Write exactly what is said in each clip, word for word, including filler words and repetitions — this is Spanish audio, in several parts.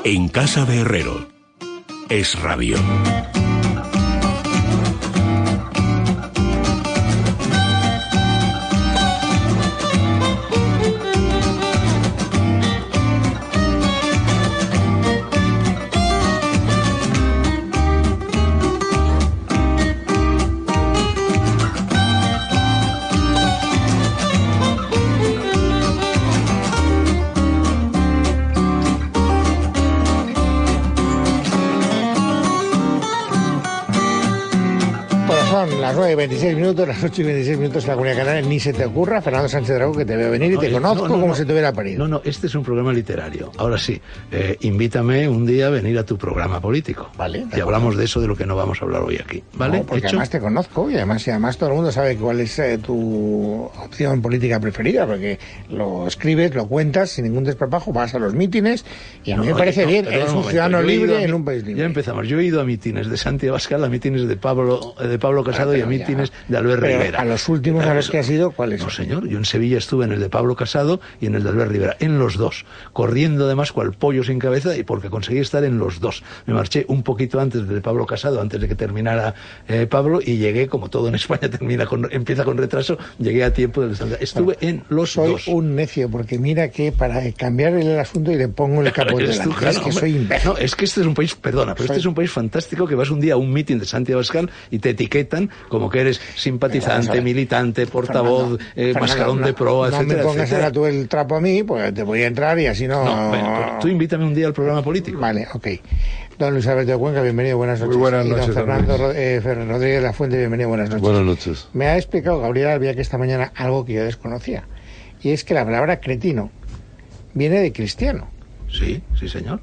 En casa de Herrero. Es Radio. Las nueve y veintiséis minutos, las ocho y veintiséis minutos en la Comunidad Canaria. Ni se te ocurra, Fernando Sánchez Dragó, que te veo venir y no, te conozco no, no, como no, si te hubiera parido. No, no, este es un programa literario. Ahora sí, eh, invítame un día a venir a tu programa político. Vale. Y hablamos de eso, de lo que no vamos a hablar hoy aquí. ¿Vale? No, porque ¿Hecho? Además te conozco y además, y además todo el mundo sabe cuál es eh, tu opción política preferida, porque lo escribes, lo cuentas sin ningún desparpajo, vas a los mítines y a mí no, me parece no, bien. Eres un, un ciudadano libre en un país libre. Ya empezamos. Yo he ido a mítines de Santiago Abascal, a mítines de Pablo, de Pablo Casado ah, y a mítines ya. de Albert Pero Rivera. A los últimos a los que has ido, ¿cuáles? No, señor, yo en Sevilla estuve en el de Pablo Casado y en el de Albert Rivera, en los dos, corriendo además cual pollo sin cabeza, y porque conseguí estar en los dos. Me marché un poquito antes de Pablo Casado, antes de que terminara eh, Pablo, y llegué, como todo en España termina con, empieza con retraso, llegué a tiempo del Santiago. Estuve bueno, en los soy dos. Soy un necio, porque mira que para cambiar el asunto y le pongo el capote de la claro, es que soy imbécil. No, es que este es un país, perdona, pero soy... este es un país fantástico, que vas un día a un mitin de Santiago Abascal y te etiquetan como que eres simpatizante, militante, portavoz, eh, mascarón no, de proa, no etcétera, me pongas etcétera. ahora tú el trapo a mí, pues te voy a entrar y así no... No, bueno, tú invítame un día al programa político. Vale, ok. Don Luis Alberto de Cuenca, bienvenido, buenas noches. Muy buenas noches. Y don Fernando eh, Rodríguez de la Fuente, bienvenido, buenas noches. Buenas noches. Me ha explicado Gabriel Albiac esta mañana algo que yo desconocía, y es que la palabra cretino viene de cristiano. Sí, sí, señor.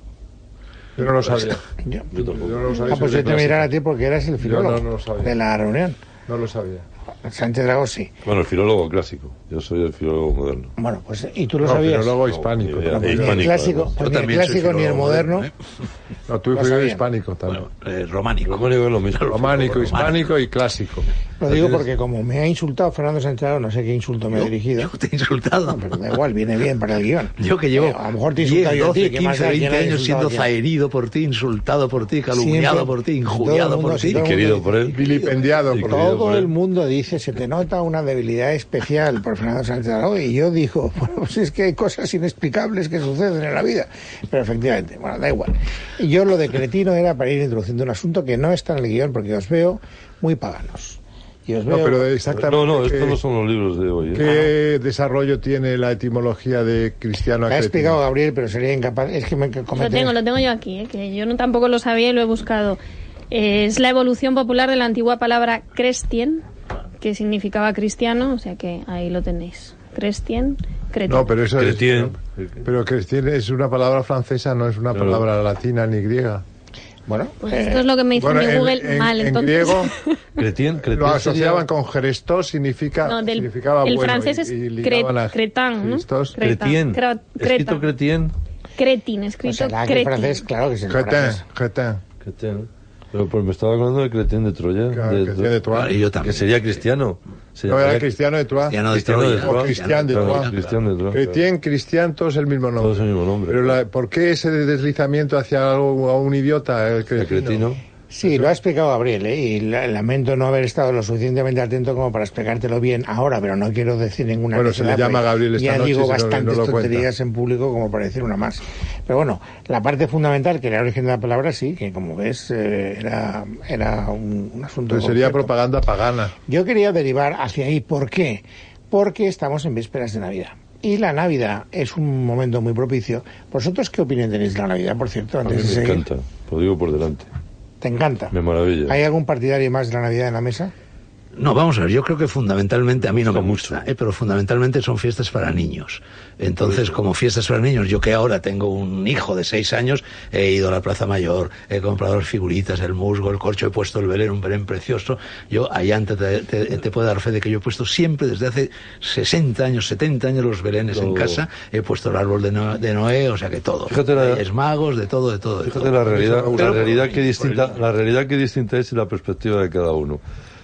Yo no lo sabía. Yo, yo tampoco. Yo no lo sabía. Ah, pues yo te voy a mirar a ti porque eras el filólogo no, no lo sabía. de la reunión. No lo sabía. Sánchez Dragó sí. Bueno, el filólogo clásico. Yo soy el filólogo moderno. Bueno, pues ¿y tú lo no, sabías? El filólogo hispánico. No, pues hispánico, ni el clásico, pues ni el clásico ni el moderno. moderno ¿eh? No, tú fuiste hispánico también. Bueno, eh, románico. Románico es lo mismo. Románico, hispánico y clásico. Lo digo porque como me ha insultado Fernando Sánchez Dragó, no sé qué insulto me yo, ha dirigido. Yo te he insultado. No, pero da igual, viene bien para el guión. Yo que llevo eh, a lo mejor te he insultado diez, doce, yo a ti, quince, veinte años siendo zaherido por ti, insultado por ti, calumniado Siempre, por ti, injuriado por ti. Y querido por él. Vilipendiado por él. Todo el mundo dice, se te nota una debilidad especial por Fernando Sánchez Dragó, y yo digo, bueno, pues es que hay cosas inexplicables que suceden en la vida. Pero efectivamente, bueno, da igual. Y yo lo de cretino era para ir introduciendo un asunto que no está en el guión, porque os veo muy paganos. Y os veo... No, pero exactamente. No, no, estos que, no son los libros de hoy. ¿eh? ¿Qué ah. desarrollo tiene la etimología de cristiano a Me ha cretino? explicado Gabriel, pero sería incapaz. Es que me Lo tengo, lo tengo yo aquí, ¿eh? Que yo no tampoco lo sabía y lo he buscado. Eh, es la evolución popular de la antigua palabra Christian, que significaba cristiano, o sea que ahí lo tenéis. Christian, cretino. No, pero eso Cretien. es... Pero Christian es una palabra francesa, no es una Claro. palabra latina ni griega. Bueno, Pues eh, esto es lo que me dice Bueno, mi en, Google en, mal, en entonces. griego Cretien, Cretien lo asociaban sería... con Gerestos, significa, No, del, significaba el bueno. francés es y, y cre, ligaban a cretin, ¿no? Christos. Cretien. Cra- Escrito creta. Cretien. Cretin, pues escrito será que el cretin. francés, claro que es el Cretin, francés. Cretin. Cretien. Pero pues me estaba hablando de Cretien de Troya. Claro, de, Cretien de Troyes. Vale, yo que también. sería cristiano. No era cristiano de Troyes. Cristiano de Cristiano de Troya. O Troyes. Cristian de Claro, Troyes. Cristian de Troyes. Cretien, Cristian, todos el mismo nombre. Todos el mismo nombre. Pero la, ¿por qué ese deslizamiento hacia algo, a un idiota? El El cretino. cretino. Sí, lo ha explicado Gabriel, ¿eh? Y la- lamento no haber estado lo suficientemente atento como para explicártelo bien ahora, pero no quiero decir ninguna Bueno, necedad, se le llama porque Gabriel esta ya noche, digo si no- bastantes no lo tonterías en público como para decir una más. Pero bueno, la parte fundamental, que era el origen de la palabra, sí, que como ves, eh, era, era un, un asunto... Pero sería concreto. propaganda pagana. Yo quería derivar hacia ahí. ¿Por qué? Porque estamos en vísperas de Navidad. Y la Navidad es un momento muy propicio. ¿Vosotros qué opinión tenéis de la Navidad, por cierto? A mí Antes de me seguir? encanta. Lo digo por delante. ¿Te encanta? Me maravilla. ¿Hay algún partidario más de la Navidad en la mesa? No, vamos a ver, yo creo que fundamentalmente, a mí no me Gusta gusta, mucho. eh, pero fundamentalmente son fiestas para niños. Entonces, como fiestas para niños, yo que ahora tengo un hijo de seis años, he ido a la Plaza Mayor, he comprado las figuritas, el musgo, el corcho, he puesto el Belén, un Belén precioso. Yo, Ayanta, te, te, te puedo dar fe de que yo he puesto siempre, desde hace sesenta años, setenta años, los Belenes Todo. en casa. He puesto el árbol de, no, de Noé, o sea que todo. Fíjate la- Reyes Magos, de todo, de todo. De Fíjate todo. la realidad, la Pero- realidad que distinta, la realidad que distinta es y la perspectiva de cada uno.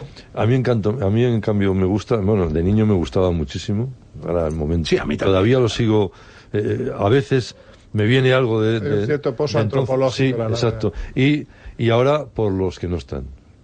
A mí, encanto, a mí en cambio me gusta, bueno, de niño me gustaba muchísimo, ahora el momento, Sí, a mí también. todavía lo sigo, eh, a veces me viene algo de... de un cierto pozo de entonces, antropológico. sí, la exacto. Y, y ahora por los que no están.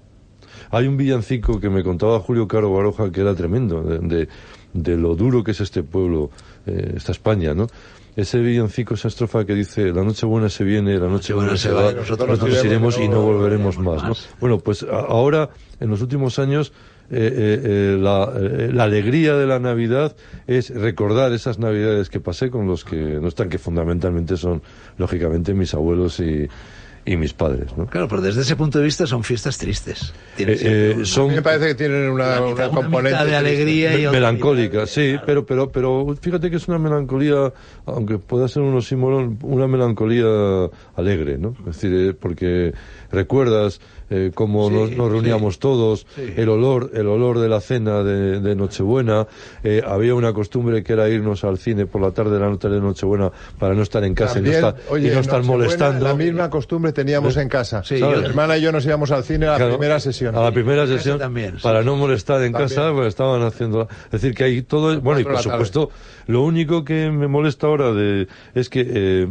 Hay un villancico que me contaba Julio Caro Baroja que era tremendo, de, de, de lo duro que es este pueblo, eh, esta España, ¿no? Ese villancico, esa estrofa que dice, la noche buena se viene, la noche buena se va, nosotros, nosotros iremos y no volveremos más, ¿no? Bueno, pues a, ahora, en los últimos años, eh, eh, eh, la, eh, la alegría de la Navidad es recordar esas Navidades que pasé con los que no están, que fundamentalmente son, lógicamente, mis abuelos y... y mis padres, ¿no? Claro, pero desde ese punto de vista son fiestas tristes. Eh, eh, una, son, a mí me parece que tienen una, una, una una componente mitad de alegría y otra melancólica, mitad de, sí, claro. pero pero pero fíjate que es una melancolía, aunque pueda ser un oxímoron, una melancolía alegre, ¿no? Es decir, eh, porque recuerdas eh, cómo Sí, nos, nos reuníamos sí, todos, sí. el olor, el olor de la cena de, de Nochebuena, eh, había una costumbre que era irnos al cine por la tarde, la noche de Nochebuena, para no estar en casa También, y no estar, oye, y no estar Nochebuena, molestando. La misma costumbre teníamos ¿Eh? en casa. Sí, ¿sabes? yo- Mi hermana y yo nos íbamos al cine a la Claro, primera sesión. A la primera En casa sesión, también, sí. para no molestar en También. casa, pues estaban haciendo... Es decir, que hay todo... Bueno, y cuatro por de la tarde. supuesto, lo único que me molesta ahora de es que eh,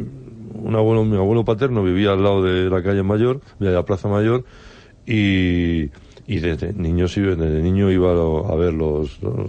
un abuelo, mi abuelo paterno vivía al lado de la calle Mayor, de la Plaza Mayor, y, y desde niño, sí, desde niño iba a, lo- a ver los... los-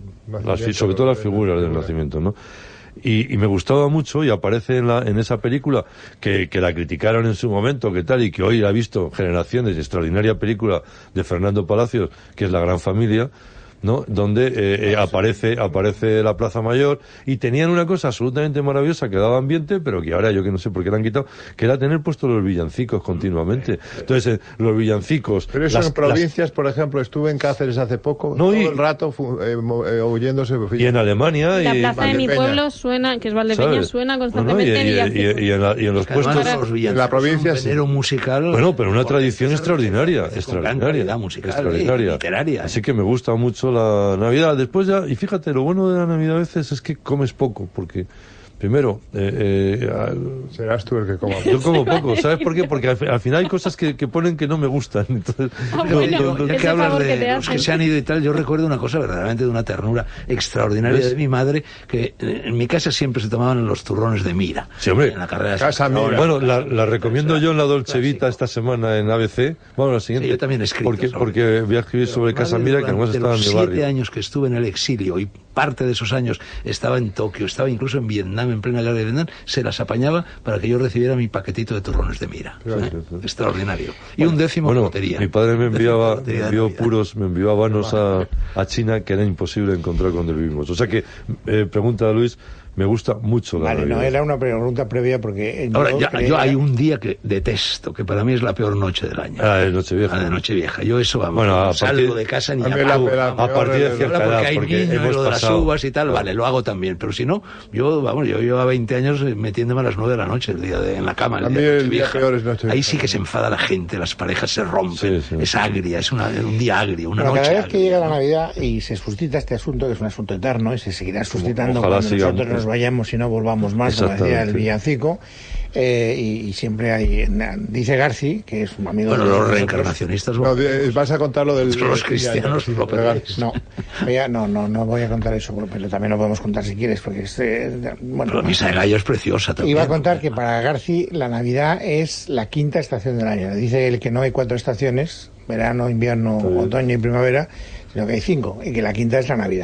las fi- sobre todo las figuras del nacimiento, ¿no? Y, y me gustaba mucho, y aparece en, la, en esa película, que, que la criticaron en su momento, que tal, y que hoy ha visto generaciones, extraordinaria película de Fernando Palacios, que es La Gran Familia, ¿no? Donde eh, eh, aparece aparece la Plaza Mayor, y tenían una cosa absolutamente maravillosa que daba ambiente, pero que ahora yo que no sé por qué la han quitado, que era tener puesto los villancicos continuamente. Entonces, eh, los villancicos... Pero eso las- en provincias, por ejemplo, estuve en Cáceres hace poco, No, todo y- el rato fu- eh, mo- eh, oyéndose. las- y en Alemania... La y, plaza de mi Valdepeña. pueblo suena, que es Valdepeña, ¿sabes? suena No, no, y, constantemente en y- y- villancicos. y en, la- y en los Además, puestos... los villancicos en la provincia, son un sí. género musical. Bueno, pero una con- tradición extraordinaria, con gran extraordinaria, calidad musical extraordinaria. y literaria. Así que me gusta mucho la Navidad. Después ya, y fíjate, lo bueno de la Navidad a veces es que comes poco, porque primero, eh, eh, al- Serás tú el que coma. yo como poco, ¿sabes por qué? Porque al, fi- al final hay cosas que, que ponen que no me gustan. Entonces, Ah, no, bueno, no, no, Ya ese que hablas favor que de te los que hacen. se han ido y tal, yo recuerdo una cosa verdaderamente de una ternura extraordinaria ¿Ves? de mi madre, que eh, en mi casa siempre se tomaban los turrones de Mira. Sí, hombre. En la carrera de Casa San Mira. Cristóbal. Bueno, la, la recomiendo yo en la Dolce Vita esta semana en A B C. Bueno, la siguiente. Sí, yo también he escrito Porque, sobre porque voy a escribir sobre Madre, Casa Mira, que además durante estaba en los mi siete barrio. años que estuve en el exilio y parte de esos años estaba en Tokio, estaba incluso en Vietnam, en plena guerra de Vietnam, se las apañaba para que yo recibiera mi paquetito de turrones de Mira. Claro, ¿eh? sí, sí. Extraordinario. Y un décimo Bueno, de lotería. mi padre me Un décimo de enviaba, lotería me de envió Navidad. puros, me envió habanos a, a China, que era imposible encontrar cuando vivimos. O sea que, eh, pregunta a Luis, me gusta mucho la Vale, no, Navidad. era una pregunta previa porque... yo Ahora, ya- creía- yo hay un día que detesto, que para mí es la peor noche del año. Ah, de Nochevieja. La de Nochevieja. Yo eso, vamos, Bueno, a no salgo partir- de casa ni a a mí la- palo. la- A partir de Ahora, cierta Ahora, porque edad, hay porque niños y hemos lo de las pasado. uvas y tal, vale, lo hago también. Pero si no, yo, vamos, yo llevo veinte años eh, metiéndome a las nueve de la noche el día de, en la cama. El A día mí de el día Nochevieja. peor es Nochevieja. Ahí sí que se enfada la gente, las parejas se rompen, Sí, sí. es agria, es una, un día agrio, una Bueno, noche cada vez que agria. llega la Navidad y se suscita este asunto, que es un asunto eterno y se seguirá suscitando Ojalá cuando siga. nosotros nos vayamos y no volvamos más, como decía el Exactamente. villancico, eh, y, y siempre hay, dice Garci, que es un amigo Bueno, de los nosotros. reencarnacionistas, No, bueno, de- vas a contar lo del... los cristianos lo perdéis. No, ya, no, no, no voy a contar eso, pero también lo podemos contar si quieres, porque es, eh, bueno, Pero la misa de gallo es preciosa también. iba a contar que para Garci la Navidad es la quinta estación del año. Dice él que no hay cuatro estaciones, verano, invierno, otoño y primavera, sino que hay cinco, y que la quinta es la Navidad.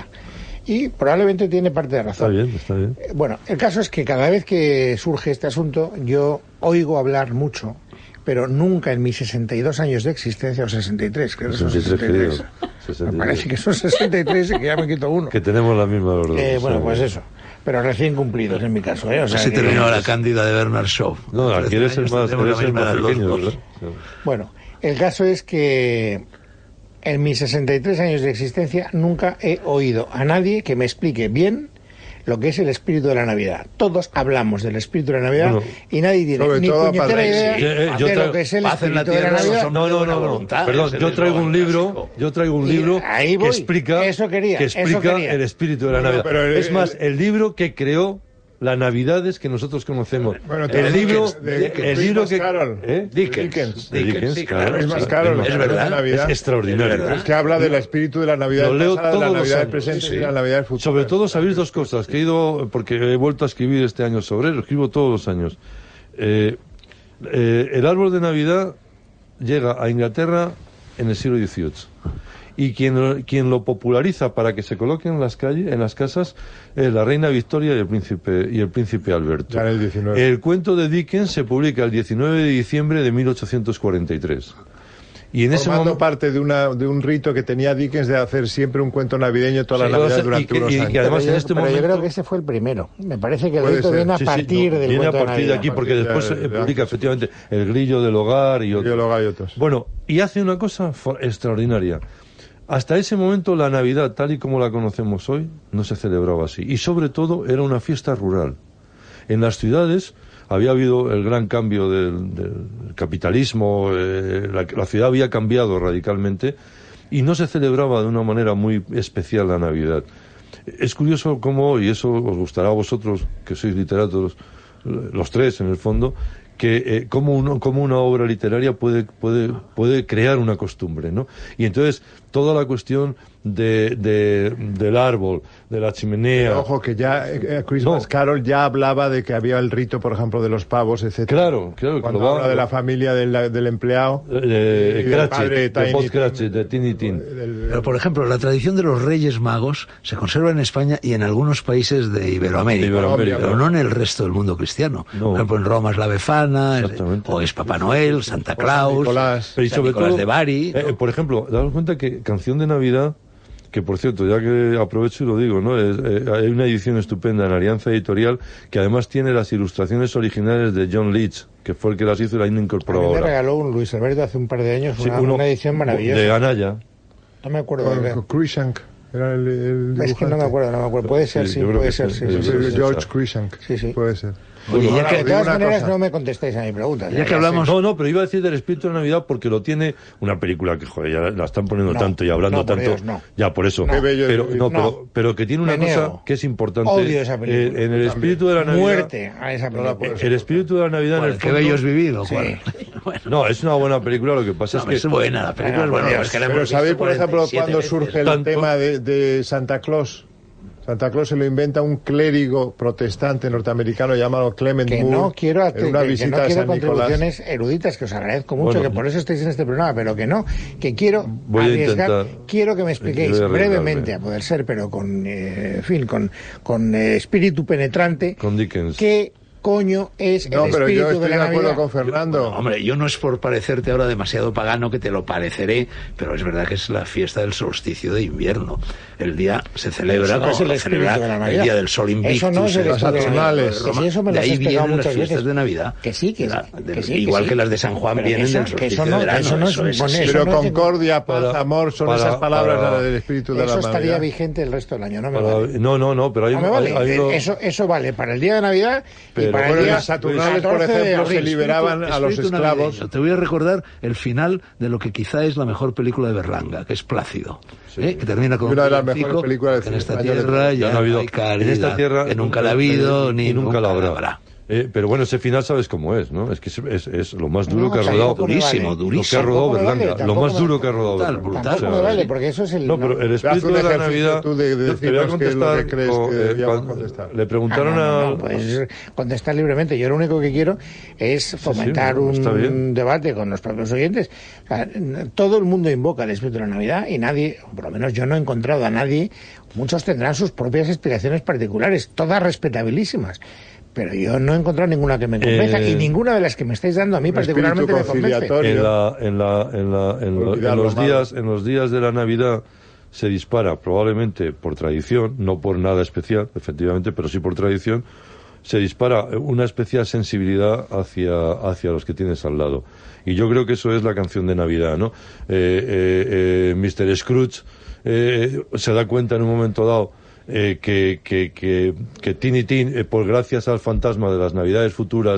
Y probablemente tiene parte de Está razón. bien, está bien. Eh, Bueno, el caso es que cada vez que surge este asunto, yo oigo hablar mucho, pero nunca en mis sesenta y dos años de existencia, o sesenta y tres, creo que son sesenta y tres, sesenta y tres. creo. sesenta y tres. Me parece que son sesenta y tres y que ya me quito uno. Que tenemos la misma los dos. Eh, bueno, sí. pues eso. Pero recién cumplidos en mi caso, ¿eh? O sea, Así que- terminó la cándida de Bernard Shaw. No, aquí eres el más, Tenemos la eres el misma más edad los pequeño, dos. ¿verdad? Bueno, el caso es que en mis sesenta y tres años de existencia nunca he oído a nadie que me explique bien lo que es el espíritu de la Navidad. Todos hablamos del espíritu de la Navidad Bueno, y nadie tiene sobre ni todo puñetera para- idea sí, eh, yo de traigo- lo que es el Paz en la espíritu de la tierra, Navidad. son- No, no, buena no, no. voluntad, Perdón, ese yo es traigo el un libro, clásico. yo traigo un Y libro ahí voy. que explica, Eso quería, que eso explica quería. el espíritu de la Bueno, Navidad. pero el- es más, el- el libro que creó las navidades que nosotros conocemos. Bueno, el libro, de, de, el libro que Carol. ¿eh? Dickens. Dickens, Dickens, sí, claro. Christmas Sí, Carol, es verdad. Navidad. Es extraordinario. Es verdad. Es que habla del espíritu de la Navidad Lo leo pasada, de la todos los Navidad años, presente sí, sí. y de la Navidad futura. Sobre todo sabéis dos cosas, que he ido, porque he vuelto a escribir este año sobre él, lo escribo todos los años. Eh, eh, el árbol de Navidad llega a Inglaterra en el siglo dieciocho. Y quien, quien lo populariza para que se coloque en las calles, en las casas, es la reina Victoria y el príncipe y el príncipe Alberto. Ya en el diecinueve. El cuento de Dickens se publica el diecinueve de diciembre de mil ochocientos cuarenta y tres. Y en ese Formando momento parte de una de un rito que tenía Dickens de hacer siempre un cuento navideño toda Sí, la Navidad y durante que- unos y que años. además pero en yo, este pero momento- yo creo que ese fue el primero. Me parece que el Puede rito ser. viene a Sí, sí, partir no, del viene a cuento de partir de Navidad. aquí porque A partir después de- se de publica antes. efectivamente El grillo del hogar y otro. Y luego hay otros. Bueno, y hace una cosa for- extraordinaria. Hasta ese momento la Navidad, tal y como la conocemos hoy, no se celebraba así. Y sobre todo era una fiesta rural. En las ciudades había habido el gran cambio del, del capitalismo, eh, la, la ciudad había cambiado radicalmente y no se celebraba de una manera muy especial la Navidad. Es curioso cómo, y eso os gustará a vosotros, que sois literatos, los tres en el fondo, que eh, cómo, uno, cómo una obra literaria puede, puede, puede crear una costumbre, ¿no? Y entonces toda la cuestión de, de, del árbol, de la chimenea... Pero ojo, que ya eh, Christmas No. Carol ya hablaba de que había el rito, por ejemplo, de los pavos, etcétera. Claro, claro. que Cuando lo va- habla de la familia del, del empleado. Eh, y del Cratchit, padre de Tiny Bob Tim, Cratchit, de Tiny Tim. del- Pero, por ejemplo, la tradición de los Reyes Magos se conserva en España y en algunos países de Iberoamérica, De Iberoamérica. pero no en el resto del mundo cristiano. No. Por ejemplo, en Roma es la Befana, es- Exactamente. o es Papá Noel, Santa Claus, Nicolás. Pero y San sobre Nicolás todo, de Bari. eh, por ejemplo, daos cuenta que Canción de Navidad, que por cierto, ya que aprovecho y lo digo, ¿no? Es, eh, hay una edición estupenda en Alianza Editorial que además tiene las ilustraciones originales de John Leach, que fue el que las hizo y la han A incorporado mí me ahora. regaló un Luis Alberto hace un par de años Sí, una, uno una edición maravillosa. de Anaya. No me acuerdo de Con, qué. con Cruikshank. Era el, el Es que no me dibujante. acuerdo, no me acuerdo. Puede ser, Sí, sí, yo creo puede que ser, sí, sí, sí, sí, sí, sí. sí. George Cruikshank. Sí, sí. Puede ser. Oye, Bueno, ya que, de digo todas una maneras cosa. no me contestéis a mi pregunta. ya que hablamos... No, no, pero iba a decir del espíritu de Navidad porque lo tiene una película que, joder, ya la están poniendo No, tanto y hablando no, por tanto. Dios, no. Ya, por eso. No. Qué bello pero, es- no, no. pero, pero que tiene una Me cosa niego. que es importante. Odio esa película. Eh, en el espíritu de la Navidad. Muerte a esa No la película. puedo El espíritu de la Navidad en el Qué fondo. bello es vivir, ¿o Sí. cuál? Bueno, No, es una buena película, lo que pasa no, es que. es buena, la película es buena. Pero es que la hemos Pero visto ¿sabéis, por ejemplo, cuarenta y siete cuando veces. surge el Tanto- tema de, de Santa Claus? Santa Claus se lo inventa un clérigo protestante norteamericano llamado Clement Que Moore no quiero, en una que- que visita no a quiero San Nicolás. contribuciones eruditas, que os agradezco mucho, Bueno, que por eso estáis en este programa, pero que no, que quiero Voy a arriesgar, intentar- quiero que me expliquéis Voy a arriesgarme. brevemente, a poder ser, pero con, eh, en fin, con, con eh, espíritu penetrante, Con Dickens. qué coño es No, el pero espíritu yo de estoy la de acuerdo Navidad. con Fernando. Hombre, yo no es por parecerte ahora demasiado pagano, que te lo pareceré, pero es verdad que es la fiesta del solsticio de invierno. El día se celebra Eso no es como el lo espíritu celebra de la el Navidad. día del sol invictus. Eso no es el en Las espíritu de la Navidad. Saturnales. Que sí, eso me de lo has ahí explicado vienen las muchas fiestas veces. de Navidad. Que sí, que De la- sí, de- que sí, que igual sí. que las de San Juan Pero que vienen eso- del que solsticio eso no- de verano. eso no es eso un es con así. eso Pero no es- concordia, paz, para- amor son para- esas palabras para- del espíritu de Eso la estaría Navidad. vigente el resto del año, no me Para- vale. No, no, no, pero hay, No me vale. hay- hay Eh, uno- eso, eso vale para el día de Navidad y Pero para Bueno, el día las Saturnales, por catorce de ejemplo, se abril. liberaban a los Espíritu esclavos. navideño. Te voy a recordar el final de lo que quizá es la mejor película de Berlanga, que es Plácido, ¿eh? que termina con Una de las un villancico, mejores películas de que en esta cine español. tierra Ya ya no ha habido. no hay caridad, En esta tierra que nunca la ha habido, eh, ni y nunca la habrá. habrá. Eh, pero bueno, ese final sabes cómo es, ¿no? Es que es, es, es lo más duro No, que ha o sea, rodado. tampoco me Durísimo, vale. durísimo. Lo que ha rodado Tampoco me vale, Berlanga. Lo tampoco más me duro vale. que ha rodado Brutal, Berlanga. brutal. Tampoco me vale, porque eso es el... No, pero el Haz espíritu un de la ejercicio Navidad. tú de- de te voy a decirnos qué es lo contestar. que crees con- que eh, deberíamos cuando- contestar. Le Ah, preguntaron no, no, a. no, pues contestar libremente. Yo lo único que quiero es fomentar no, está un bien. debate con los propios oyentes. O sea, todo el mundo invoca el espíritu de la Navidad y nadie, o por lo menos yo no he encontrado a nadie, muchos tendrán sus propias explicaciones particulares, todas respetabilísimas. Pero yo no he encontrado ninguna que me convenza Eh, y ninguna de las que me estáis dando a mí un particularmente me espíritu convence. conciliatorio. En, la, en, la, en, la, en, lo- Olvidar en lo los malo. días, en los días de la Navidad se dispara, probablemente por tradición, no por nada especial, efectivamente, pero sí por tradición, se dispara una especial sensibilidad hacia, hacia los que tienes al lado. Y yo creo que eso es la canción de Navidad, ¿no? Eh, eh, eh, mister Scrooge eh, se da cuenta en un momento dado eh, que, que, que, que Tiny Tim, eh, por gracias al fantasma de las Navidades futuras,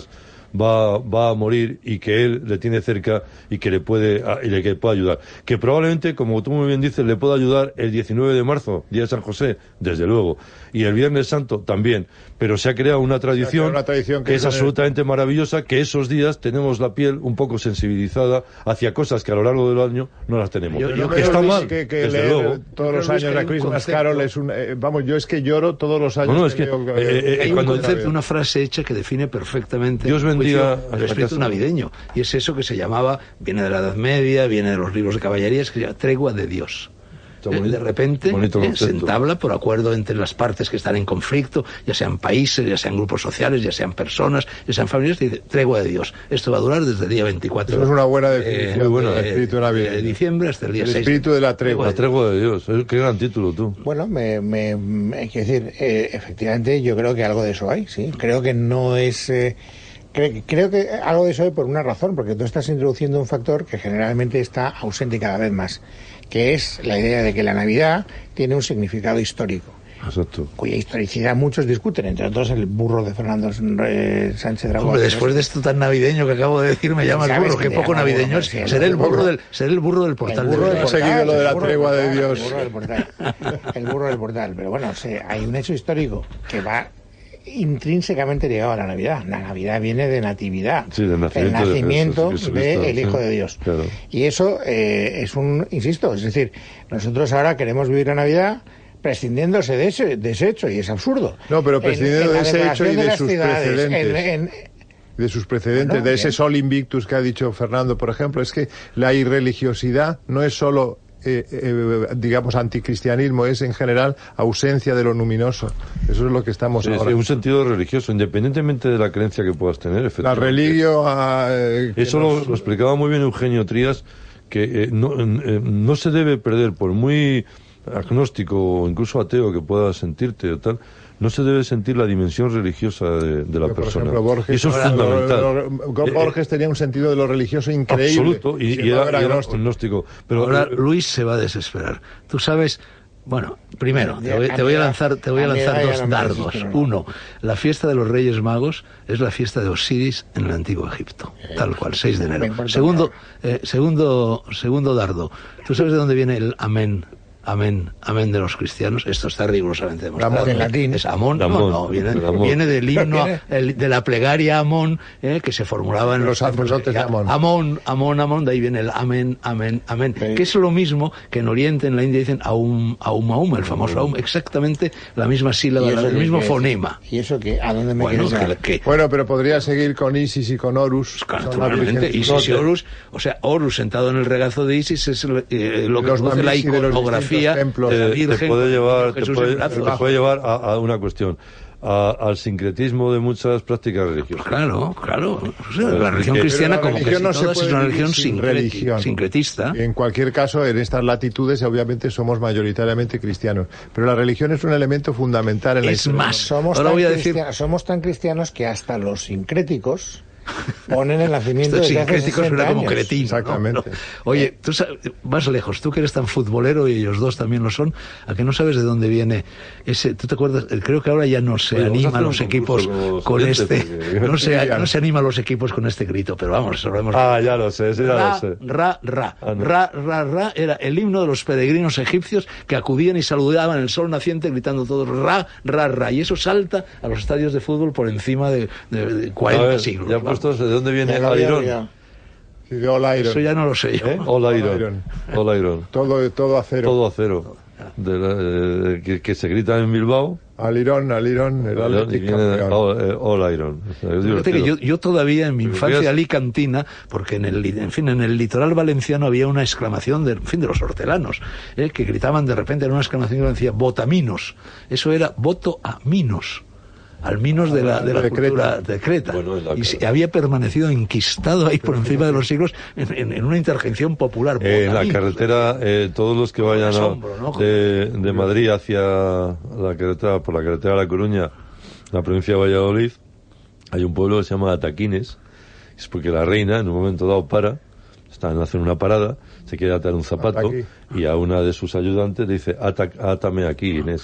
va, va a morir y que él le tiene cerca y que le puede, y le que puede ayudar. Que probablemente, como tú muy bien dices, le pueda ayudar el diecinueve de marzo, día de San José, desde luego. Y el Viernes Santo también. Pero se ha creado una tradición, una tradición que, que es absolutamente maravillosa, que esos días tenemos la piel un poco sensibilizada hacia cosas que a lo largo del año no las tenemos. Yo, yo que está mal, que, que desde leer luego. todos los años la Christmas Carol es un... Eh, vamos, yo es que lloro todos los años. No, no, es que, leo, eh, eh, hay cuando un concepto, una frase hecha que define perfectamente Dios bendiga el, el espíritu navideño. Y es eso que se llamaba, viene de la Edad Media, viene de los libros de caballerías, que se llama tregua de Dios. Bonito, de repente eh, se entabla por acuerdo entre las partes que están en conflicto, ya sean países, ya sean grupos sociales, ya sean personas, ya sean familias, y dice, tregua de Dios. Esto va a durar desde el día veinticuatro. Eso es una buena definición. Eh, muy buena. del espíritu navideño. De diciembre hasta el día el seis. El espíritu de la tregua. La tregua de Dios. Qué gran título, tú. Bueno, me, me, me quiero decir, eh, efectivamente yo creo que algo de eso hay, sí. Creo que no es... Eh, Creo, creo que algo de eso hay por una razón, porque tú estás introduciendo un factor que generalmente está ausente cada vez más, que es la idea de que la Navidad tiene un significado histórico. Exacto. Cuya historicidad muchos discuten, entre otros el burro de Fernando eh, Sánchez Dragó. Hombre, después de esto tan navideño que acabo de decir, me llamas burro, qué poco navideño es. Seré el burro del, seré el burro del portal. El burro del portal, seguido lo de la tregua de Dios. El burro del portal. El burro del portal. Pero bueno, sí, hay un hecho histórico que va intrínsecamente ligado a la Navidad. La Navidad viene de natividad, sí, del nacimiento, el nacimiento del de del Hijo de Dios. Claro. Y eso eh, es un, insisto, es decir, nosotros ahora queremos vivir la Navidad prescindiéndose de ese, de ese hecho, y es absurdo. No, pero prescindiendo en, en de ese hecho y de, de sus ciudades, precedentes. En, en, de sus precedentes, bueno, de ese bien. Sol Invictus que ha dicho Fernando, por ejemplo, es que la irreligiosidad no es solo Eh, eh, digamos anticristianismo, es en general ausencia de lo luminoso. Eso es lo que estamos sí, ahora. Sí, un sentido religioso, independientemente de la creencia que puedas tener. La religio eh, eso nos... lo, lo explicaba muy bien Eugenio Trías, que eh, no, eh, no se debe perder, por muy agnóstico o incluso ateo que puedas sentirte o tal, no se debe sentir la dimensión religiosa de, de la Por persona. ejemplo, Borges, eso es ahora, fundamental. Lo, lo, lo, Borges tenía un sentido de lo religioso increíble. Absoluto, y, y era, era agnóstico. agnóstico. Pero ahora Luis se va a desesperar. Tú sabes, bueno, primero, te voy, te voy a lanzar, te voy a lanzar dos dardos. Uno, la fiesta de los Reyes Magos es la fiesta de Osiris en el Antiguo Egipto, tal cual, seis de enero. Segundo, eh, segundo, segundo dardo. ¿Tú sabes de dónde viene el amén? Amén, amén de los cristianos. Esto está rigurosamente demostrado. En latín. Es Amón, Amón, no, no, viene, viene del himno, el, de la plegaria Amón, eh, que se formulaba en los sacerdotes de Amón. Amón, Amón, Amón, de ahí viene el amén, amén, amén. Sí. Que es lo mismo que en Oriente, en la India, dicen aum, aum, aum, el famoso aum, exactamente la misma sílaba, el mismo fonema. ¿Y eso qué? ¿A dónde me bueno, quieres llevar? Que, que, bueno, pero podría seguir con Isis y con Horus. Naturalmente, Isis y Horus, o sea, Horus sentado en el regazo de Isis es eh, lo que produce la iconografía. Eh, te puede llevar, te puede, te puede llevar a, a una cuestión. A, al sincretismo de muchas prácticas religiosas. Claro, claro. O sea, la religión que, cristiana, la como religión casi no todas, es una religión sin religión. sincretista. En cualquier caso, en estas latitudes, obviamente, somos mayoritariamente cristianos. Pero la religión es un elemento fundamental en la historia. Es más, somos, ahora tan voy a decir... somos tan cristianos que hasta los sincréticos ponen el nacimiento de sincréticos suena como cretino. Exactamente. ¿no? No. Oye, tú sabes, vas lejos, tú que eres tan futbolero y ellos dos también lo son, a que no sabes de dónde viene ese, ¿tú te acuerdas? Creo que ahora ya no se Oye, anima a los equipos con, con este, porque... no se, no se anima a los equipos con este grito, pero vamos, eso lo hemos Ah, ya lo sé, sí, ya ra, lo sé. Ra, ra, ah, no. ra, ra, ra, era el himno de los peregrinos egipcios que acudían y saludaban el sol naciente gritando todos ra, ra, ra, y eso salta a los estadios de fútbol por encima de, de, de cuarenta ver, siglos. Ya puestos, ¿de dónde viene Alirón? Sí, de All Iron. Eso ya no lo sé yo. ¿Eh? All Iron. All Iron. Todo, todo a cero. Todo a cero. De la, eh, que, que se grita en Bilbao. Alirón, Alirón, el Atlético campeón. All, all Iron. O sea, que yo, yo todavía en mi infancia alicantina, porque en el, en fin, en el litoral valenciano había una exclamación de, en fin, de los hortelanos, eh, que gritaban de repente en una exclamación que decía "Botaminos". Eso era voto a minos. Al minos de la, de la de cultura Creta. de Creta. Bueno, la... Y se, había permanecido enquistado ahí por encima de los siglos en, en, en una intervención popular. Eh, en la carretera, eh, todos los que vayan asombro, ¿no? de, de Madrid hacia la carretera, por la carretera de La Coruña, la provincia de Valladolid, hay un pueblo que se llama Ataquines. Es porque la reina, en un momento dado, para, está en hacer una parada, se quiere atar un zapato y a una de sus ayudantes le dice, Ata, átame aquí, Inés.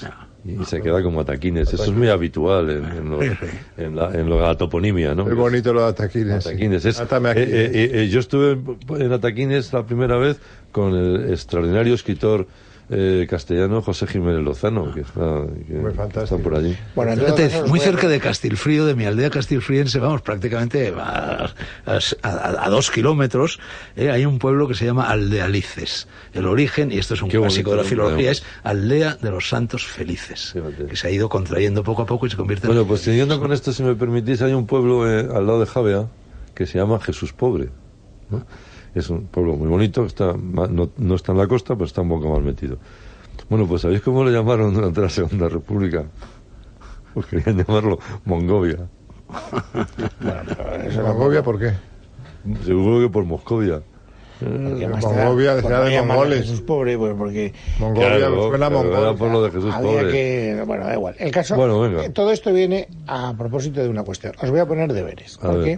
y se queda como Ataquines. Eso es muy habitual en, en, los, en, la, en la toponimia, ¿no? Es bonito lo de Ataquines. Ataquines. Es, Átame aquí. eh, eh, eh, yo estuve en Ataquines la primera vez con el extraordinario escritor eh, castellano José Jiménez Lozano, que está, que Muy fantástico. está por allí. Bueno, en todo Fíjate, caso, os muy voy a- cerca de Castilfrío, de mi aldea castilfriense, vamos, prácticamente a, a, a- a dos kilómetros, eh, hay un pueblo que se llama Aldealices. El origen, y esto es un Qué clásico de la bonito nombre, filología, ¿no? es Aldea de los Santos Felices, Fíjate. que se ha ido contrayendo poco a poco y se convierte Bueno, en... pues siguiendo con esto, si me permitís, hay un pueblo eh, al lado de Javea que se llama Jesús Pobre, ¿no? Es un pueblo muy bonito, que está ma- no, no está en la costa, pero está un poco más metido. Bueno, pues ¿sabéis cómo le llamaron durante la Segunda República? Pues querían llamarlo Mongovia. ¿Mongovia por qué? Seguro que por Moscovia. porque más Mongovia te da- decía por de no llamarle mongoles. Jesús Pobre, pues porque Mongolia Claro, suena a pero era mongol. por lo de Jesús había Pobre. que... Bueno, da igual. El caso... Bueno, venga. eh, Todo esto viene a propósito de una cuestión. Os voy a poner deberes. A Porque, ver.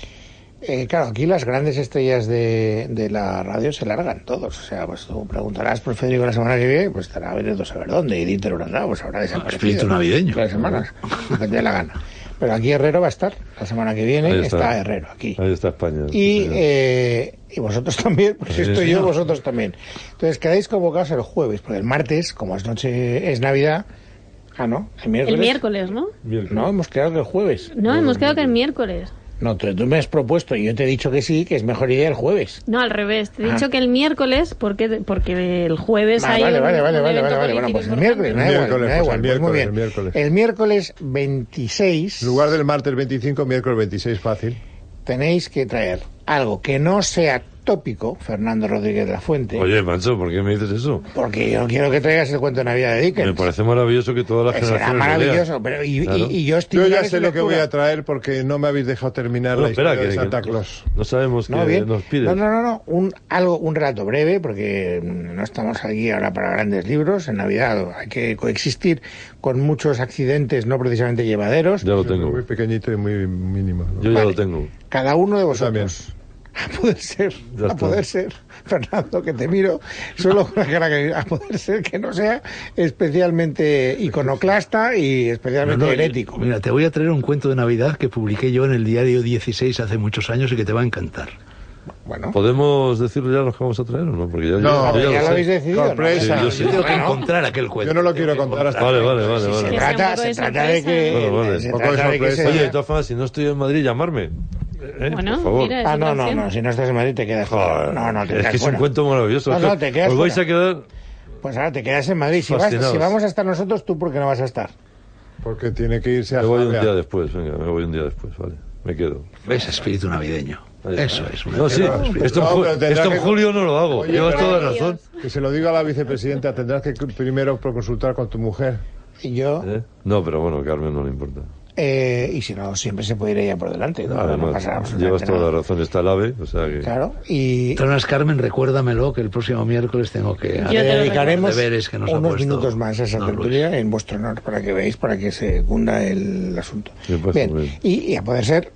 eh, claro, aquí las grandes estrellas de, de la radio se largan todos. O sea, pues tú preguntarás por Federico la semana que viene, pues estará veniendo a saber dónde. Y Dieter Uranda, pues habrá desaparecido. espíritu navideño. Las semanas, lo que te dé la gana. Pero aquí Herrero va a estar. La semana que viene Ahí está. está. Herrero, aquí. Ahí está España. Y, Sí, eh, y vosotros también, porque Sí, estoy sí, yo, no. vosotros también. Entonces quedáis convocados el jueves, porque el martes, como es noche, es Navidad. Ah, no, el miércoles. El miércoles, ¿no? Miércoles. No, hemos quedado que el jueves. No, hemos quedado que el miércoles. No, tú, tú me has propuesto y yo te he dicho que sí, que es mejor idea el jueves. No, al revés. Te he Ah. dicho que el miércoles, porque, porque el jueves Ah, hay vale, un, vale, vale, un vale, evento vale, vale. Bueno, político pues el miércoles, me da igual, Miércoles, me da pues igual. el Pues muy miércoles, bien. el miércoles. El miércoles veintiséis En lugar del martes veinticinco, miércoles veintiséis, fácil. tenéis que traer algo que no sea tópico, Fernando Rodríguez de la Fuente, Oye, macho, ¿por qué me dices eso? porque yo no quiero que traigas el cuento de Navidad de Dickens. Me parece maravilloso que todas las Eh, Será generaciones lo lean. maravilloso, pero y, y- Claro. y yo Yo estimular ya esa sé lo que voy lectura. a traer porque no me habéis dejado terminar No, la espera, historia que, de Santa que Claus. no sabemos qué No, bien. nos pides. No, no, no, no. Un, algo, un relato breve, porque no estamos aquí ahora para grandes libros. En Navidad hay que coexistir con muchos accidentes no precisamente llevaderos. Ya lo tengo. Muy pequeñito y muy mínimo. ¿no? Yo ya Vale. lo tengo. Cada uno de también. vosotros. A poder ser, Ya a está. poder ser, Fernando, que te miro, solo con la cara que a poder ser que no sea especialmente iconoclasta y especialmente No, no, herético. Mira, te voy a traer un cuento de Navidad que publiqué yo en el diario dieciséis hace muchos años y que te va a encantar. Bueno, ¿Podemos decirle ya los que vamos a traer o no? Porque ya, No, yo, pero yo ya lo lo sé. habéis decidido. Sorpresa. ¿no? Sí, yo sí. Yo tengo que Bueno, encontrar aquel cuento. Yo no lo quiero contar hasta Vale, vale, vale, se vale. Que sea un trata, poco de se trata de que, sorpresa. Bueno, vale. se Un poco de trata de que sorpresa. sea- Oye, de todas formas, si no estoy en Madrid, llamarme. Eh, Bueno, por favor. mira, es Ah, otra no, no, opción. no, si no estás en Madrid te quedas fuera. Joder, No, no, te es quedas que es un fuera. cuento maravilloso. No, Es que no, te quedas os vais fuera. a quedar Pues ahora te quedas en Madrid. Si, vas, Fascinados. si vamos a estar nosotros, ¿tú por qué no vas a estar? Porque tiene que irse a Me voy un Javea. día después, venga, me voy un día después, vale. Me quedo. ¿Ves? Espíritu navideño. Ahí está. Eso es. una- No, sí, pero- esto, en no, ju- pero tendrá esto en que- julio no lo hago. Oye, Llevas pero- toda la razón. Que se lo diga a la vicepresidenta, tendrás que primero consultar con tu mujer. Y yo, ¿Eh? No, pero bueno, Carmen no le importa. eh, y si no, siempre se puede ir ella por delante. No, no Además, pasa absolutamente llevas toda nada. la razón. Está el ave, o sea que... Claro, y Entonces, Carmen, recuérdamelo que el próximo miércoles tengo que Yo hacer te lo dedicaremos los deberes que nos ha unos puesto minutos más a esa don tertulia en vuestro honor, para que veáis, para que se cunda el asunto. Me parece Bien, muy bien. y, y a poder ser,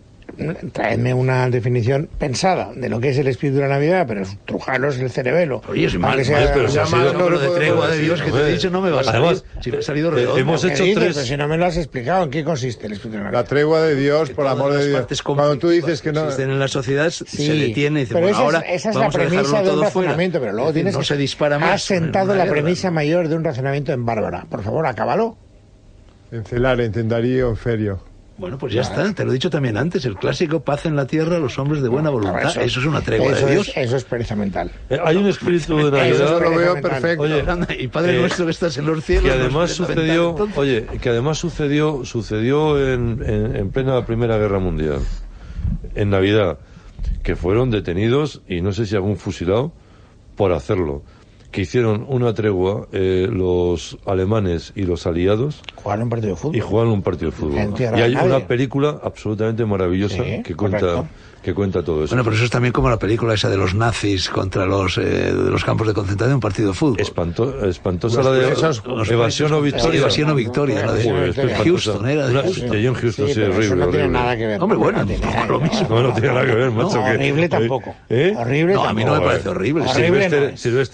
traedme una definición pensada de lo que es el espíritu de la Navidad, pero trujaros el cerebelo. Oye, si Aunque mal, sea- mal, pero si ya ha mal, sido no lo lo de puedo tregua de decir, Dios que te he hombre. dicho no me va a salir. Además, Si me ha salido eh, redondo. hemos ¿Qué hecho dices? tres- Pero si no me lo has explicado, ¿en qué consiste el espíritu de la La Navidad? tregua de Dios, Que por todas amor de las Dios. partes Cuando tú dices que no... existen en la sociedad se Sí, detiene y dice, pero bueno, esa, ahora es, esa es la vamos a premisa dejarlo de un todo fuera. razonamiento, pero luego Es decir, tienes no que- se dispara más. Has sentado en la una guerra. premisa mayor de un razonamiento en Bárbara. Por favor, acábalo. En Celare, en Tendarío, en Ferio. Bueno, pues ya está, te lo he dicho también antes, el clásico paz en la tierra, los hombres de buena voluntad, Eso- eso, es una tregua eso de es- Dios. eso es pereza mental. Eh, hay un espíritu de Eso Navidad... es Yo lo veo mental. perfecto. Oye, Anda, y Padre eh, nuestro que estás en los cielos. que nos además puedes aventar sucedió, entonces. oye, que además sucedió, sucedió en, en, en plena Primera Guerra Mundial, en Navidad, que fueron detenidos y no sé si algún fusilado por hacerlo, que hicieron una tregua eh, los alemanes y los aliados Jugar un partido de fútbol. y jugaron un partido de fútbol. En tierra Y de hay nadie. una película absolutamente maravillosa Sí, que cuenta correcto. que cuenta todo eso. Bueno, pero eso es también como la película esa de los nazis contra los, eh, de los campos de concentración, un partido de fútbol. Espanto- espantosa Los la de presos- Los Evasión o presos- Victoria. Evasión o Victoria, la de Joder, esto es espantosa. Houston, era de Una- Houston. de John Houston, sí, pero horrible, eso no tiene horrible. nada que ver. Hombre, bueno, no tiene nada lo que ver. mismo. No, no tiene nada que ver, macho. No, que- horrible tampoco. ¿Eh? Horrible No, a mí no tampoco. me parece horrible. Horrible Sylvester, no es. Sylvester Stallone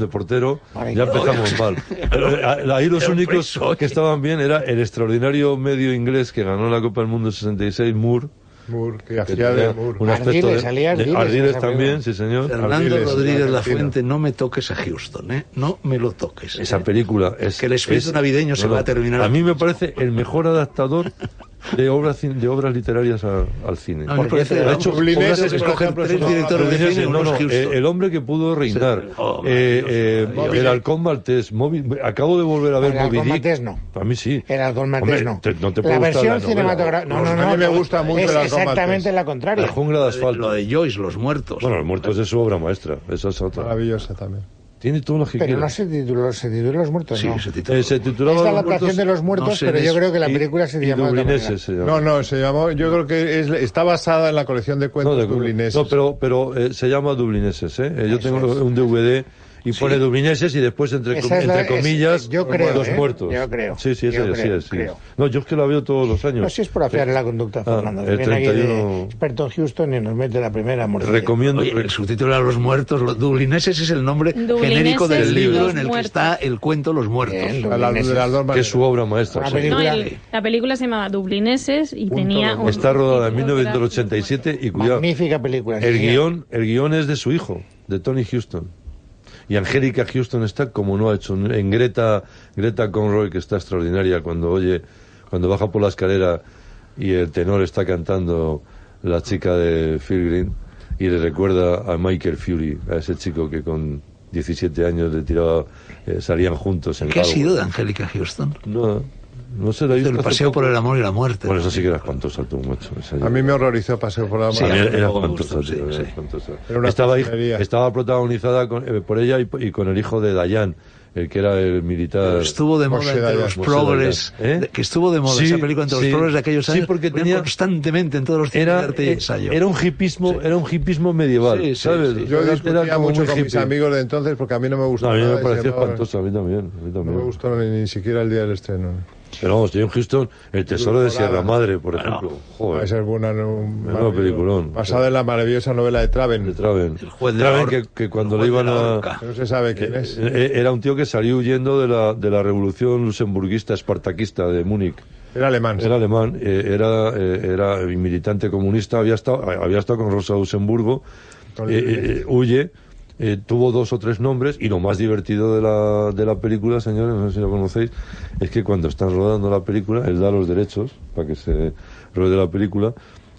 de portero, Ay, ya no. empezamos mal. Pero, eh, ahí los Pero únicos eso, que estaban bien era el extraordinario medio inglés que ganó la Copa del Mundo en sesenta y seis, Moore. Moore, que Que hacía tenía de Moore. un aspecto Ardiles, de, salía de- Ardiles en Ardiles esa también, película. sí señor. Fernando Ardiles, Rodríguez La argentino. Fuente, no me toques a Houston, ¿eh? No me lo toques. Esa ¿eh? película es Que el espíritu es- navideño se va a terminar A aquí mí me mismo. parece el mejor adaptador de obras cin- de obras literarias a- al cine. A mí me parece, de hecho, Dublineses, obras- por escogen ejemplo, tres son directores de Dublineses, cine, no, uno no, es eh, Houston. el hombre que pudo reinar, Sí. Oh, eh, eh, maravilloso. el halcón maltés, Moby- acabo de volver a ver El Moby halcón Dick. maltés no. A mí sí. El halcón maltés Hombre, no. te- no te puede la gustar versión la novela. cinematográfica. No, no, no. A mí me gusta mucho es el halcón exactamente maltés. la contraria. La jungla de Lo asfalto. de Joyce, Los Muertos. Bueno, Los Muertos es su obra maestra. Esa es otra. Maravillosa también. Tiene todo lo que Pero quiere. no se tituló, se tituló Los Muertos, sí, ¿no? se titula. Eh, se titulaba Es la Los adaptación Muertos de Los Muertos, no sé pero de yo eso. creo que la y- película se y llama de otra Dublineses manera. se llama. No, no, se llamó, yo creo que es, está basada en la colección de cuentos No, de- dublineses. no, pero, pero eh, se llama Dublineses, ¿eh? Eh, Yo Eso tengo es. un D V D y pone Dublineses y después entre, Esa com- es la- entre es- comillas yo creo, Los ¿eh? Muertos. Yo creo. Sí, sí, ese Yo es, sí creo, es, sí creo. es. No, yo es que la veo todos los años. No, si es por afiar en la conducta, Ah, Fernando. el Que viene aquí de treinta y uno experto en Houston y nos mete la primera morcilla. Recomiendo. Oye, el subtítulo era Los Muertos. Los Dublineses es el nombre Dublineses genérico del y libro Los en el que Muertos. está el cuento Los Muertos. Bien, A la- de las dos que es maneras. su obra maestra. Una sí. película. No, el- la película se llamaba Dublineses y tenía un Está rodada en título mil que era novecientos ochenta y siete y cuidado, Magnífica película. sí, el señor. guión, el guión es de su hijo, de Tony Houston. Y Angélica Houston está como no ha hecho en Greta, Greta Conroy, que está extraordinaria cuando oye, cuando baja por la escalera y el tenor está cantando La chica de Phil Green y le recuerda a Michael Fury, a ese chico que con diecisiete años le tiraba, eh, salían juntos en ¿Qué ha Galway. sido de Angélica Houston? No, no sé, la he visto El hace paseo poco. por el amor y la muerte. Bueno, eso sí que era espantosa, tú, macho. Esa ya- A mí me horrorizó Paseo por la Sí, a mí a mí era, era tampoco me espantosa, gustó, tío, sí, era sí. espantosa. Era una Estaba, hij- porquería. estaba protagonizada con- eh, por ella y, y con el hijo de Dayan, el que era el militar. Estuvo de moda Moshe entre Dayan. los Moshe progres, Dayan, ¿eh? de- que estuvo de moda Sí, esa película entre sí, los progres de aquellos sí, años. porque ponían tenía- constantemente en todos los cines Era, de arte y eh, ensayo. era un hipismo, era un hipismo medieval, Sí, sí, ¿sabes? sí. Yo Era- discutía era como mucho muy con mis hippie. amigos de entonces porque a mí no me gustó No, a mí nada me y pareció se llamaba- espantosa, a mí también. A mí No también. me gustó ni, ni siquiera el día del estreno. Pero vamos, John Houston, El tesoro de Sierra Madre, por Bueno, ejemplo. Joder. Esa es buena, no, un Menudo maravilloso. peliculón. Basada en la maravillosa novela de de Traven. Traven. El juez de Traven la hor- que, que cuando el le juez iban de la a... horca. Que no se sabe quién es. Eh, Era un tío que salió huyendo de la, de la revolución luxemburguista espartaquista de Múnich. Era alemán. Era alemán, eh, era, eh, era militante comunista, había estado, había estado con Rosa Luxemburgo, Con eh, Lili. eh, huye, eh, tuvo dos o tres nombres y lo más divertido de la, de la película, señores, no sé si lo conocéis, es que cuando están rodando la película, él da los derechos para que se ruede la película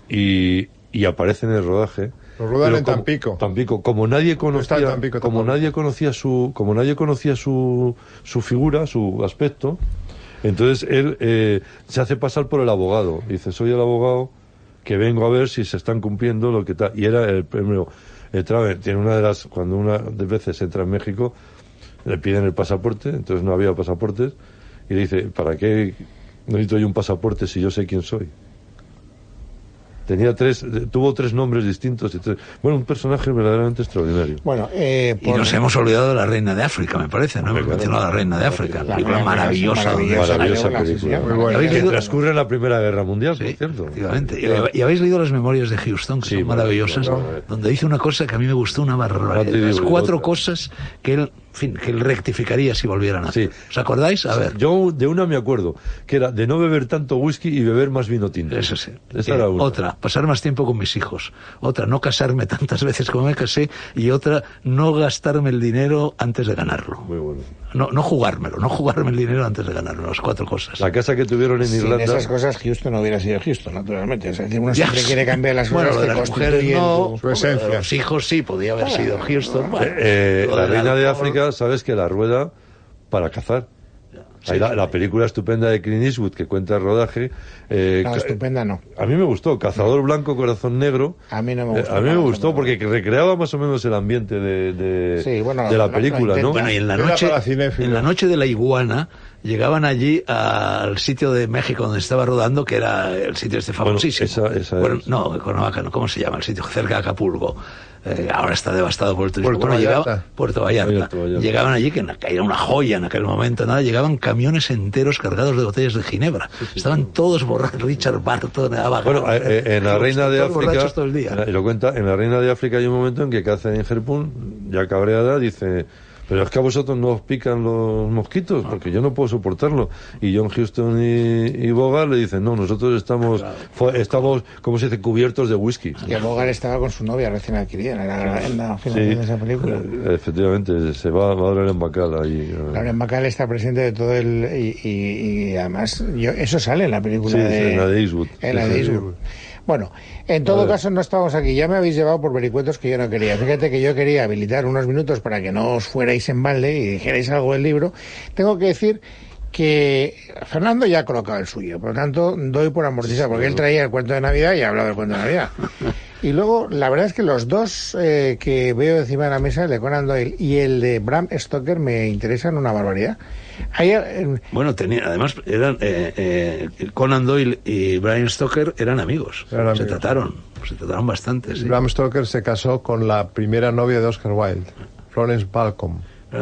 y, y aparece en el rodaje. Lo ruedan Pero en como- Tampico. Tampico, como nadie está conocía, en Tampico como tampoco. nadie conocía su, como nadie conocía su, su figura, su aspecto, entonces él eh, se hace pasar por el abogado. Dice, soy el abogado que vengo a ver si se están cumpliendo lo que tal. Y era el premio. El Traven tiene una de las, cuando una de veces entra en México, le piden el pasaporte, entonces no había pasaportes, y le dice, ¿para qué necesito yo un pasaporte si yo sé quién soy? Tenía tres, tuvo tres nombres distintos y tres, bueno, un personaje verdaderamente extraordinario. Bueno, eh, Y por- nos hemos olvidado de La Reina de África, me parece, ¿no? Hemos Claro. mencionado La Reina de África, La película Reina de África, maravillosa. maravillosa. Maravillosa película, sí, película. señor. Muy buena. ¿Habéis Que leído? transcurre en la Primera Guerra Mundial, por Sí, cierto. efectivamente. ¿Y, y habéis leído las memorias de Houston, que Sí, son maravillosas, maravilloso. donde dice una cosa que a mí me gustó una Ahora barbaridad. te digo Las yo cuatro otra. cosas que él, en fin, que él rectificaría si volvieran a hacer. Sí. ¿Os acordáis? A ver. Yo de una me acuerdo, que era de no beber tanto whisky y beber más vino tinto. Eso sí. Esa Eh, era una. Otra, pasar más tiempo con mis hijos. Otra, no casarme tantas veces como me casé. Y otra, no gastarme el dinero antes de ganarlo. Muy bueno. No, no jugármelo, no jugarme el dinero antes de ganarlo. Las cuatro cosas. La casa que tuvieron en sin Irlanda. esas cosas Houston no hubiera sido Houston, naturalmente. O sea, es decir, uno Ya. siempre quiere cambiar las Bueno, cosas lo de que las mujeres constituyen no, tu- Su esencia. de los hijos sí, podía haber sido Houston. Bueno, Eh, eh, lo la del reina de alcohol. África, sabes que la rueda para cazar. Hay la, la película estupenda de Clint Eastwood que cuenta el rodaje. eh, No, ca- estupenda no. A mí me gustó, Cazador Blanco, Corazón Negro. A mí no me Eh, gustó a mí me nada, gustó no. porque recreaba más o menos el ambiente de, de, Sí, bueno, de la lo- lo película, ¿no? intenta. Bueno, y en la Era noche, para cinéfilos. en la noche de la iguana, llegaban allí al sitio de México donde estaba rodando, que era el sitio este famosísimo. esa- esa Bueno, es. no, Cuernavaca, no, ¿cómo se llama? El sitio cerca de Acapulco. Eh, ahora está devastado por el turismo. Puerto Bueno, llegaba- Vallarta. Puerto Vallarta. Puerto Vallarta. Llegaban allí, que na- que era una joya en aquel momento, nada, llegaban camiones enteros cargados de botellas de ginebra. Estaban todos borrachos, Richard Barton, Ava Bueno, Gardner, eh, eh, en la todos- Reina de todos África, borrachos todo el día. en la- y lo cuenta, en la Reina de África hay un momento en que Catherine Hepburn, ya cabreada, dice, pero es que a vosotros no os pican los mosquitos, porque yo no puedo soportarlo. Y John Huston y, y Bogart le dicen, no, nosotros estamos, claro. fue, estamos, ¿cómo se dice?, cubiertos de whisky. Que Bogart estaba con su novia recién adquirida en la, en la filmación sí, de esa película. Efectivamente, se va, va a Lauren Bacall ahí. Lauren Bacall está presente de todo el... Y, y, y además, yo, eso sale en la película sí, de... en la de Eastwood. En la de Eastwood. Bueno, en todo caso no estamos aquí. Ya me habéis llevado por vericuetos que yo no quería. Fíjate que yo quería habilitar unos minutos para que no os fuerais en balde y dijerais algo del libro. Tengo que decir que Fernando ya ha colocado el suyo, por lo tanto doy por amortizado, porque él traía el cuento de Navidad y ha hablado del cuento de Navidad. Y luego, la verdad es que los dos eh, que veo encima de la mesa, el de Conan Doyle y el de Bram Stoker, me interesan una barbaridad. Hay, eh, bueno, tenía, además, eran eh, eh, Conan Doyle y Bram Stoker eran amigos, eran amigos. se trataron, se trataron bastante. Sí. Bram Stoker se casó con la primera novia de Oscar Wilde, Florence Balcom.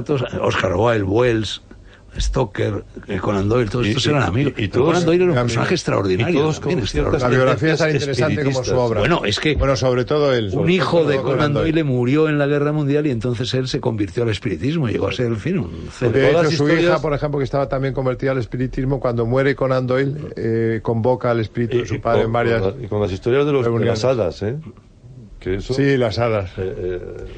Oscar Wilde, Wells, Stoker, Conan Doyle, todos estos y, eran amigos. Y, y todos, Conan Doyle era un personaje extraordinario. Y todos con la biografía es tan interesante como su obra. Bueno, es que bueno, sobre todo él. Un hijo de Conan Doyle, Doyle murió en la Guerra Mundial y entonces él se convirtió al espiritismo. Llegó a ser, en fin, un célebre. De hecho, su historias... hija, por ejemplo, que estaba también convertida al espiritismo, cuando muere Conan Doyle, eh, convoca al espíritu de su padre con, en varias... Con la, y con las historias de, los, de las hadas, ¿eh? Que eso, sí, las hadas. Eh, eh,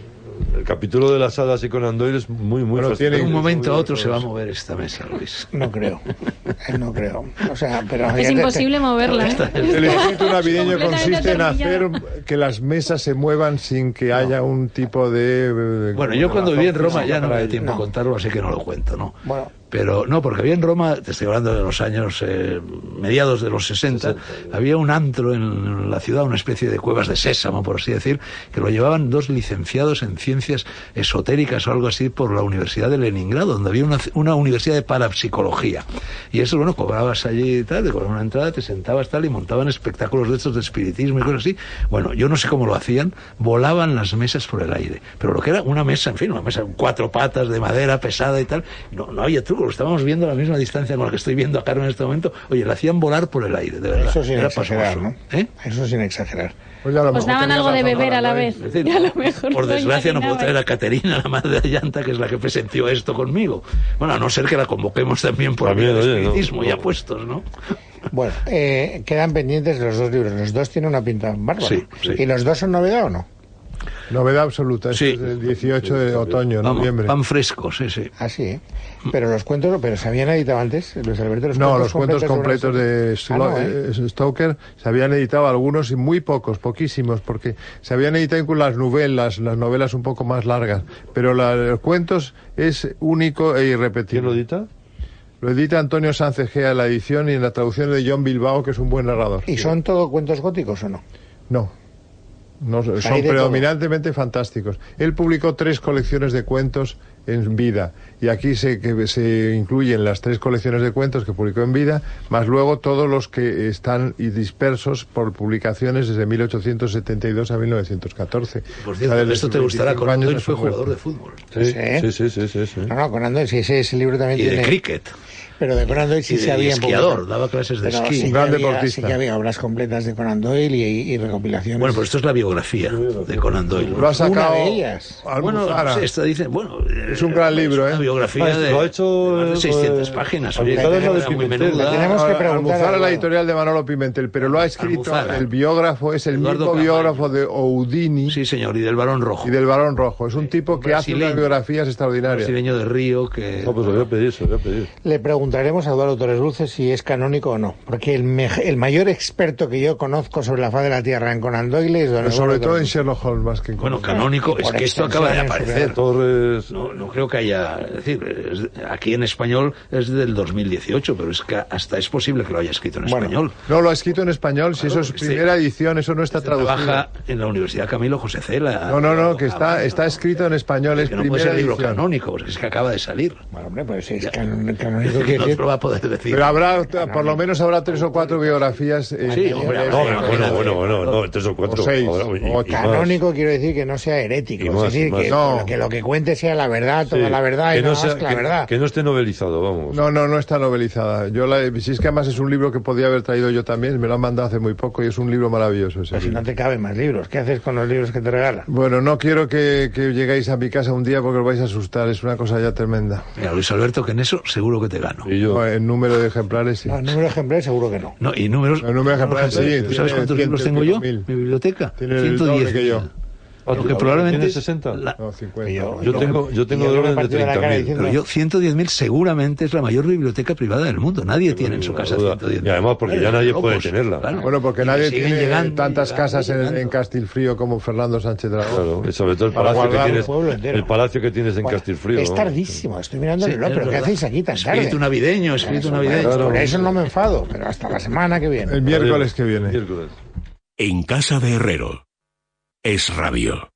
el capítulo de las hadas y Conan Doyle es muy, muy bueno, tiene un momento a otro se va a mover esta mesa, Luis. No creo, no creo. O sea, pero es imposible te... moverla. ¿eh? El espíritu navideño consiste en hacer que las mesas se muevan sin que no. haya un tipo de... Bueno, yo cuando viví en Roma ya no me da tiempo no. contarlo, así que no lo cuento, ¿no? Bueno. Pero no, porque había en Roma, te estoy hablando de los años eh, mediados de los sesenta, había un antro en la ciudad, una especie de cuevas de sésamo, por así decir, que lo llevaban dos licenciados en ciencias esotéricas o algo así por la Universidad de Leningrado, donde había una, una universidad de parapsicología. Y eso, bueno, cobrabas allí y tal, te cobraban una entrada, te sentabas tal y montaban espectáculos de estos de espiritismo y cosas así. Bueno, yo no sé cómo lo hacían, volaban las mesas por el aire. Pero lo que era una mesa, en fin, una mesa con cuatro patas de madera pesada y tal, no, no había truco. Lo estábamos viendo a la misma distancia con la que estoy viendo a Carmen en este momento. Oye, la hacían volar por el aire, de verdad. Eso sin Era exagerar, ¿no? ¿Eh? Eso sin exagerar. Pues Os daban algo de beber a la vez. Es decir, a lo mejor por desgracia no puedo traer a Caterina, la madre de Ayanta, que es la que presenció esto conmigo. Bueno, a no ser que la convoquemos también por el espiritismo no, no. ya puestos, ¿no? Bueno, eh, quedan pendientes los dos libros. Los dos tienen una pinta bárbara. Sí, sí. ¿Y los dos son novedad o no? Novedad absoluta, es sí. el dieciocho de otoño, Vamos, noviembre. Pan fresco, sí, sí. Ah, sí, ¿eh? Pero los cuentos, pero ¿se habían editado antes, Luis Alberto? Los no, los cuentos completos, completos de, ah, no, ¿eh? Stoker se habían editado algunos y muy pocos, poquísimos, porque se habían editado con las novelas, las novelas un poco más largas, pero la, los cuentos es único e irrepetible. ¿Quién lo edita? Lo edita Antonio Sánchez Gea en la edición y en la traducción de John Bilbao, que es un buen narrador. ¿Y son todo cuentos góticos o no? No. No, son predominantemente todo. Fantásticos. Él publicó tres colecciones de cuentos en vida y aquí se, que se incluyen las tres colecciones de cuentos que publicó en vida, más luego todos los que están dispersos por publicaciones desde mil ochocientos setenta y dos a mil novecientos catorce. Por cierto, o sea, esto te gustará, Conan Doyle fue jugador de fútbol. Sí, sí, sí, sí, sí, sí. No, no, Conan Doyle, sí, ese, ese libro también y tiene... de cricket. Pero de Conan Doyle sí se había... esquiador, daba clases de pero esquí. Sí un gran había, deportista. Sí que había obras completas de Conan Doyle y, y recopilaciones. Bueno, pues esto es la biografía de Conan Doyle. Lo ha sacado... Una de ellas. Bueno, no sé, esta dice, bueno... Es un gran libro, ¿eh? Una biografía ah, de, lo ha hecho, de más de seiscientas eh, páginas. Oye, Oye, la de muy menuda. Tenemos que preguntar Almuzara, la editorial de Manolo Pimentel, pero lo ha escrito Almuzara. El biógrafo, es el Eduardo mismo Camaño. biógrafo de Houdini. Sí, señor, y del Barón Rojo. Y del Barón Rojo. Es un tipo que Brasileño. hace unas biografías extraordinarias. Brasileño de Río que... No, pues lo voy a pedir, se lo voy a pedir. Le preguntaremos a Eduardo Torres Dulce si es canónico o no, porque el, me, el mayor experto que yo conozco sobre la faz de la Tierra en Conan Doyle es Don Pero sobre todo en Sherlock Holmes más que en Bueno, Conan. canónico, es que esto acaba de aparecer. Torres... No, no creo que haya... Es decir, es, aquí en español es del dos mil dieciocho, pero es que hasta es posible que lo haya escrito en bueno, español. No, lo ha escrito en español, si claro, eso es este, primera edición, eso no está este traducido. Trabaja en la Universidad Camilo José Cela. No, no, no, que está, está escrito en español, es que no primera puede ser libro edición. canónico, porque es que acaba de salir. Bueno, hombre, pues si es can, canónico que que no lo va a poder decir. Pero habrá, por lo menos habrá tres o cuatro biografías. Eh, sí, hombre, no, bueno, bueno, bueno, bueno, no, tres o cuatro. O seis. Ahora, y, O y canónico más. quiero decir que no sea herético, Y más, es decir, y más. que, No. que lo que cuente sea la verdad dirá toda Sí, la verdad y que nada no sea- más que la que- verdad. que no esté novelizado, vamos. No, no, no está novelizada. Yo la, si es que además es un libro que podía haber traído yo también, me lo han mandado hace muy poco y es un libro maravilloso ese Pero si libro. no te caben más libros, ¿qué haces con los libros que te regalan? Bueno, no quiero que, que lleguéis a mi casa un día porque os vais a asustar, es una cosa ya tremenda. Mira, Luis Alberto, que en eso seguro que te gano. Y yo, No, el número de ejemplares, sí. No, el número de ejemplares seguro que no. No, y números... El número de ejemplares, sí, ¿Tú tiene sabes cuántos ciento libros tengo y yo? pico mil. Mi biblioteca. Tiene el ciento doble diez que yo. Ah, Lo que ¿tú probablemente... tienes sesenta? la- No, cincuenta. Yo- Yo tengo, yo tengo Y de yo me orden de partí de la treinta cara mil. diciendo- Pero yo, ciento diez mil seguramente es la mayor biblioteca privada del mundo. Nadie tiene en su ninguna casa duda. ciento diez mil. Y además porque ya nadie puede Locos, tenerla. claro. Bueno, porque Y nadie siguen tiene llegando, tantas llegando, casas en, llegando. en Castilfrío como Fernando Sánchez Dragón. Claro, y sobre todo el Para palacio que guardar un tienes, pueblo entero. el palacio que tienes en Bueno, Castilfrío. es ¿no? tardísimo, estoy mirando el Sí, reloj, es pero ¿qué verdad. hacéis aquí tan tarde? Espíritu navideño, espíritu Eso, navideño. bueno, Claro. Por eso no me enfado, pero hasta la semana que viene. El miércoles que viene. Miércoles. En casa de Herrero. Es Radio.